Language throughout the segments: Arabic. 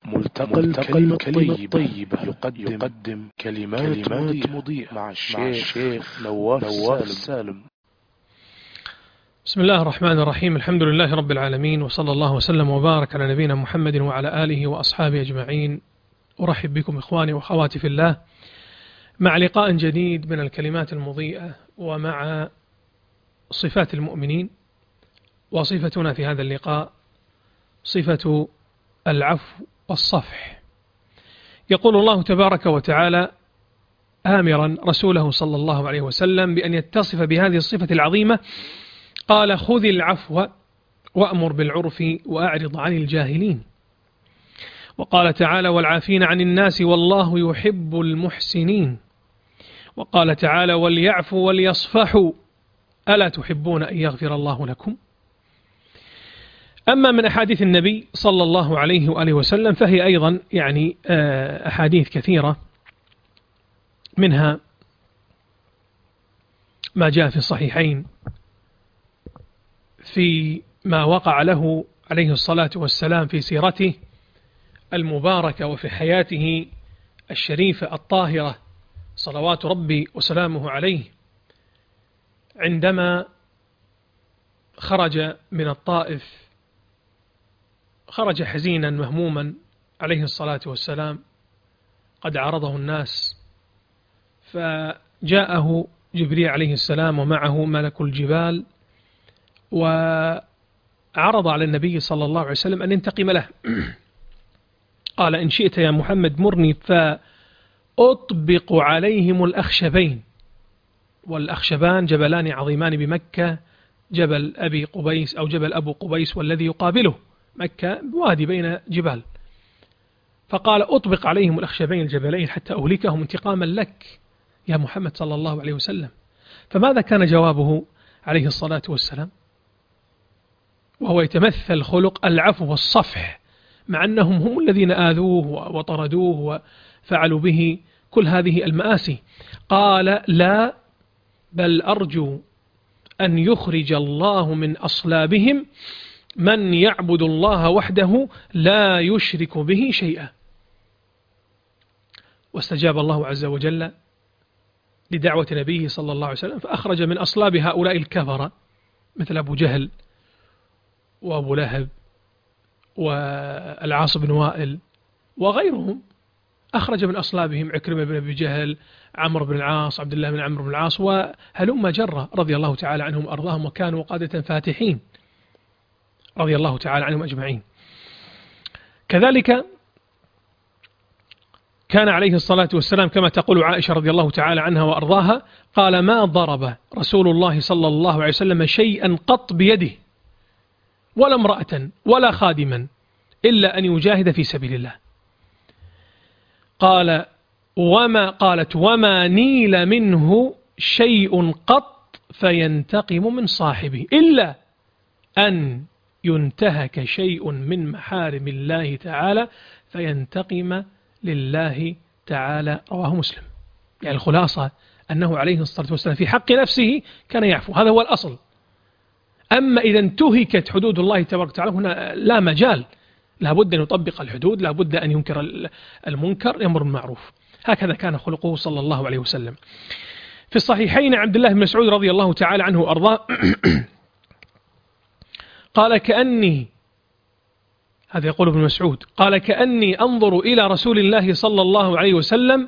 ملتقى الكلمة الطيبة يقدم كلمات مضيئة مع الشيخ نواف سالم. بسم الله الرحمن الرحيم. الحمد لله رب العالمين، وصلى الله وسلم وبارك على نبينا محمد وعلى آله وأصحابه أجمعين. أرحب بكم إخواني وأخواتي في الله مع لقاء جديد من الكلمات المضيئة ومع صفات المؤمنين. وصفتنا في هذا اللقاء صفة العفو والصفح. يقول الله تبارك وتعالى آمرا رسوله صلى الله عليه وسلم بأن يتصف بهذه الصفة العظيمة، قال: خذ العفو وأمر بالعرف وأعرض عن الجاهلين. وقال تعالى: والعافين عن الناس والله يحب المحسنين. وقال تعالى: وليعفوا وليصفحوا ألا تحبون أن يغفر الله لكم. أما من أحاديث النبي صلى الله عليه وآله وسلم فهي أيضا أحاديث كثيرة، منها ما جاء في الصحيحين في ما وقع له عليه الصلاة والسلام في سيرته المباركة وفي حياته الشريفة الطاهرة صلوات ربي وسلامه عليه، عندما خرج من الطائف، خرج حزينا مهموما عليه الصلاة والسلام، قد عرضه الناس، فجاءه جبريل عليه السلام ومعه ملك الجبال، وعرض على النبي صلى الله عليه وسلم أن ينتقم له. قال: إن شئت يا محمد مرني فأطبق عليهم الأخشبين. والأخشبان جبلان عظيمان بمكة، جبل أبي قبيس أو جبل أبو قبيس والذي يقابله مكة وادي بين جبال. فقال: أطبق عليهم الأخشبين الجبلين حتى أهلكهم انتقاما لك يا محمد صلى الله عليه وسلم. فماذا كان جوابه عليه الصلاة والسلام؟ وهو يتمثل خلق العفو والصفح، مع أنهم هم الذين آذوه وطردوه وفعلوا به كل هذه المآسي. قال: لا، بل أرجو أن يخرج الله من أصلابهم من يعبد الله وحده لا يشرك به شيئا. واستجاب الله عز وجل لدعوة نبيه صلى الله عليه وسلم، فأخرج من أصلاب هؤلاء الكفرة مثل أبو جهل وأبو لهب والعاص بن وائل وغيرهم، أخرج من أصلابهم عكرمة بن أبي جهل، عمرو بن العاص، عبد الله بن عمرو بن العاص، وهلم جرة رضي الله تعالى عنهم وأرضاهم، وكانوا قادة فاتحين رضي الله تعالى عنهم أجمعين. كذلك كان عليه الصلاة والسلام كما تقول عائشة رضي الله تعالى عنها وأرضاها، قال: ما ضرب رسول الله صلى الله عليه وسلم شيئا قط بيده ولا امرأة ولا خادما إلا أن يجاهد في سبيل الله. قالت: وما نيل منه شيء قط فينتقم من صاحبه إلا أن ينتهك شيء من محارم الله تعالى فينتقم لله تعالى. رواه مسلم. يعني الخلاصة أنه عليه الصلاة والسلام في حق نفسه كان يعفو، هذا هو الأصل. أما إذا انتهكت حدود الله تبارك وتعالى هنا لا مجال، لا بد أن يطبق الحدود، لا بد أن ينكر المنكر، يأمر بالمعروف. هكذا كان خلقه صلى الله عليه وسلم. في الصحيحين عبد الله بن مسعود رضي الله تعالى عنه وأرضاه قال: كأني، هذا يقول ابن مسعود، قال: كأني أنظر إلى رسول الله صلى الله عليه وسلم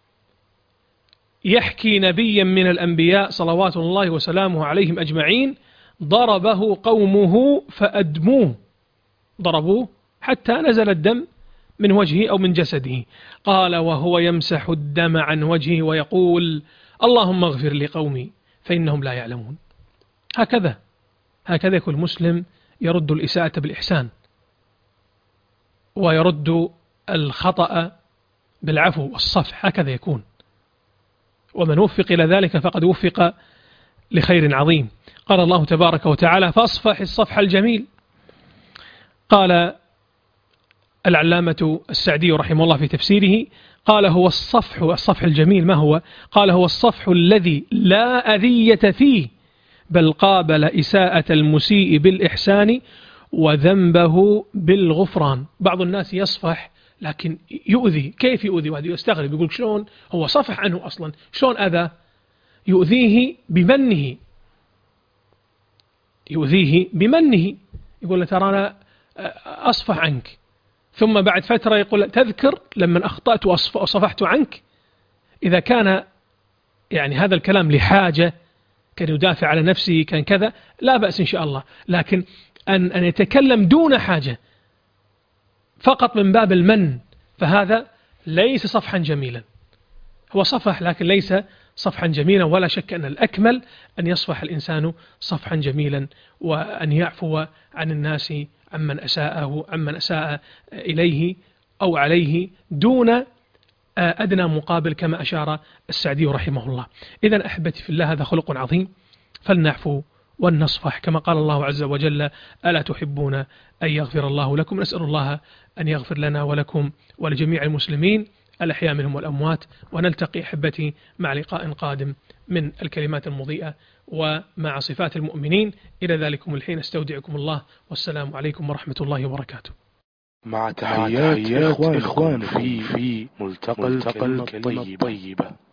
يحكي نبيا من الأنبياء صلوات الله وسلامه عليهم أجمعين ضربه قومه فأدموه، ضربوه حتى نزل الدم من وجهه أو من جسده. قال: وهو يمسح الدم عن وجهه ويقول: اللهم اغفر لقومي فإنهم لا يعلمون. هكذا يكون المسلم يرد الإساءة بالإحسان، ويرد الخطأ بالعفو والصفح، هكذا يكون. ومن وفق إلى ذلك فقد وفق لخير عظيم. قال الله تبارك وتعالى: فاصفح الصفح الجميل. قال العلامة السعدي رحمه الله في تفسيره، قال: هو الصفح الجميل. ما هو؟ قال: هو الصفح الذي لا أذية فيه، بل قابل إساءة المسيء بالإحسان وذنبه بالغفران. بعض الناس يصفح لكن يؤذي. كيف يؤذي؟ واحد يستغرب يقول شلون هو صفح عنه أصلا، شلون أذى؟ يؤذيه بمنه، يؤذيه بمنه، يقول له ترى أنا أصفح عنك، ثم بعد فترة يقول تذكر لما أخطأت وصفحت عنك. إذا كان يعني هذا الكلام لحاجة، كان يدافع على نفسه، كان كذا، لا بأس إن شاء الله. لكن أن يتكلم دون حاجة فقط من باب المن، فهذا ليس صفحا جميلا. هو صفح لكن ليس صفحا جميلا، ولا شك أن الأكمل أن يصفح الإنسان صفحا جميلا، وأن يعفو عن الناس عمن أساء إليه أو عليه دون أدنى مقابل، كما أشار السعدي رحمه الله. إذن أحبتي في الله، هذا خلق عظيم، فلنعفو ولنصفح كما قال الله عز وجل: ألا تحبون أن يغفر الله لكم؟ نسأل الله أن يغفر لنا ولكم ولجميع المسلمين الأحياء منهم والأموات. ونلتقي أحبتي مع لقاء قادم من الكلمات المضيئة ومع صفات المؤمنين. إلى ذلكم الحين استودعكم الله، والسلام عليكم ورحمة الله وبركاته. مع تحيات إخوان في ملتقى الكلمة الطيبة.